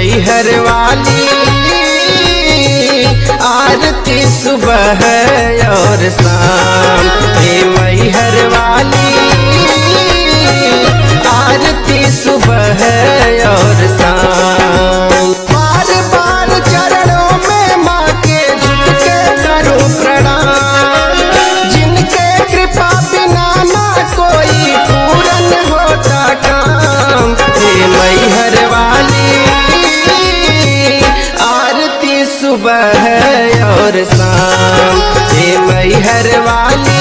मैहर वाली आरती सुबह और शाम। हे मैहर वाली आरती सुबह और शाम। बार बार चरणों में माँ के झुक के करूं प्रणाम। जिनके कृपा बिना ना कोई पूरन होता काम। हे मैहर वाली आरती सुबह और शाम। हे मैहर वाली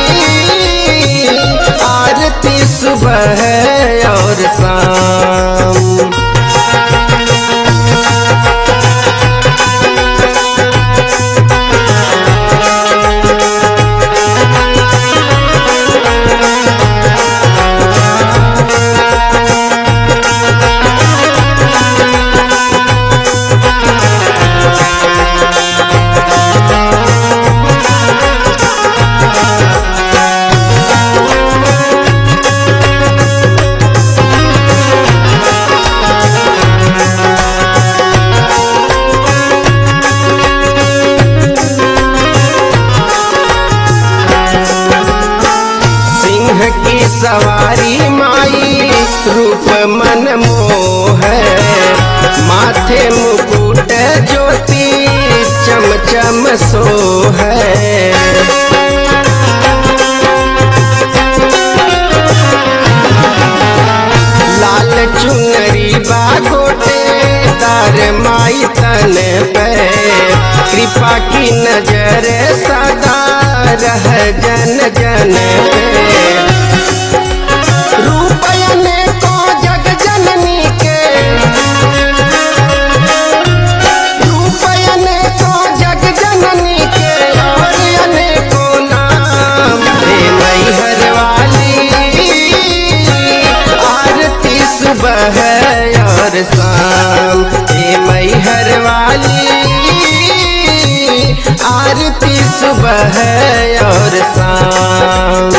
आरती सुबह और शाम। की सवारी माई रूप मन मोह। माथे मुकुट ज्योति चम चम सोह। लाल चुनरी बागोटे तार माई तन पे। कृपा की नजर सदा रह जन जन पे। रूप अनेको जग जननी के। रूप अनेको जग जननी के और अनेको नाम। हे मैहर वाली आरती सुबह और शाम। हे मैहर वाली आरती सुबह और शाम।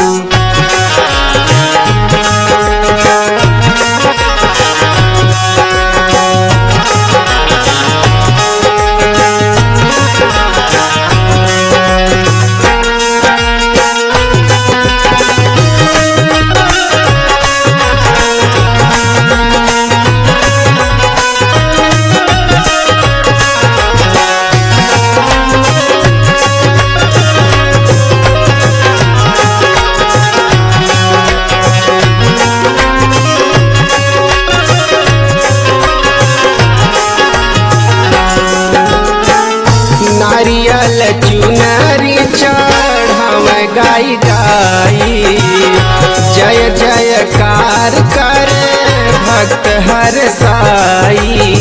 नारियल चुनरी चढ़ाव गाई गाई। जय जयकार करे भक्त हर साई।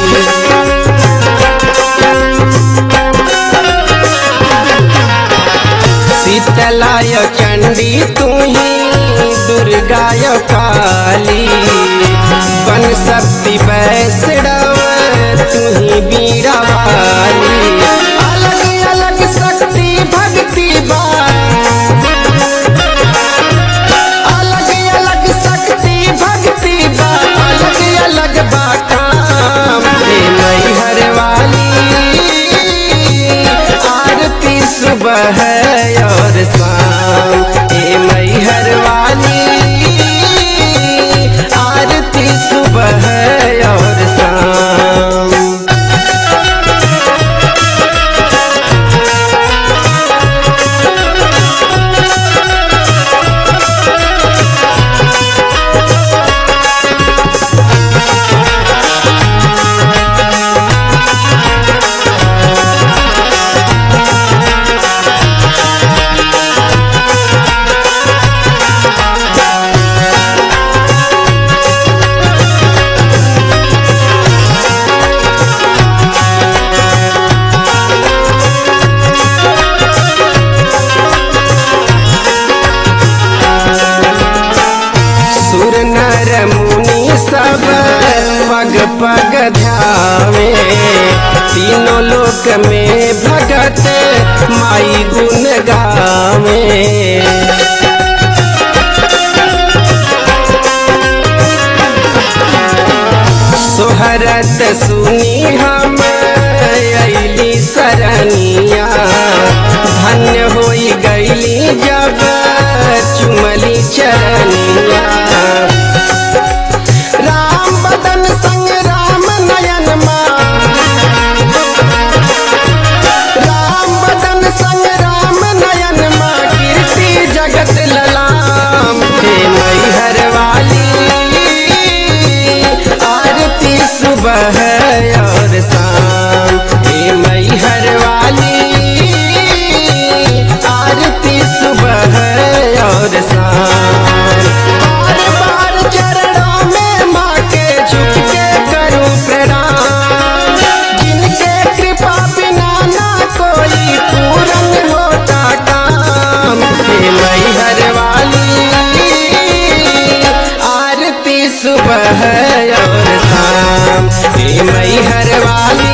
शीतलाय चंडी तू ही दुर्गाय काली। बन शक्ति वैष्णव तू ही बीरा वाली। अलग अलग शक्ति भक्ति बा। अलग अलग शक्ति भक्ति बा। अलग अलग बा काम। हे मैहर वाली आरती सुबह और शाम। हे मैहर वाली आरती सुबह और शाम। सब पग पग ध्यावे। तीनों लोक में भगत माई गुण गावे। सोहर कहत सुनी हम अइली सरनिया, धन्य होई गईली जब चुमली चरनिया। राम बदन संग राम नयन माँ, राम बदन संग राम नयन माँ, कीर्ति जगत ललाम। हे मैहर वाली आरती सुबह और शाम, हे मैहर वाली आरती सुबह और शाम। बार बार चरणों में माँ के झुक के करूं प्रणाम, जिनके कृपा बिना ना कोई पूरन होता काम। हे मैहर वाली आरती सुबह और शाम, हे मैहर वाली